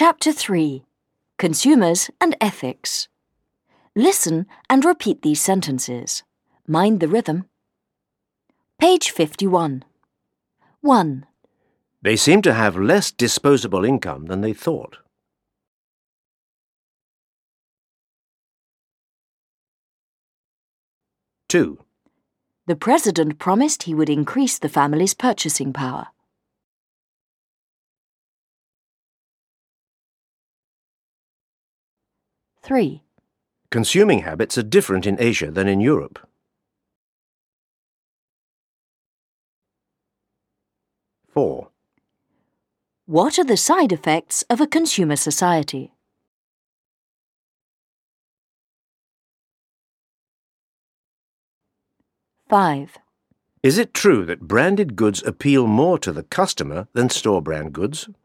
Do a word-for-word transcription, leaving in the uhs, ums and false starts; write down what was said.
Chapter three. Consumers and Ethics. Listen and repeat these sentences. Mind the rhythm. Page fifty-one. one. They seem to have less disposable income than they thought. two. The President promised he would increase the family's purchasing power. three. Consuming habits are different in Asia than in Europe. four. What are the side effects of a consumer society? five. Is it true that branded goods appeal more to the customer than store brand goods?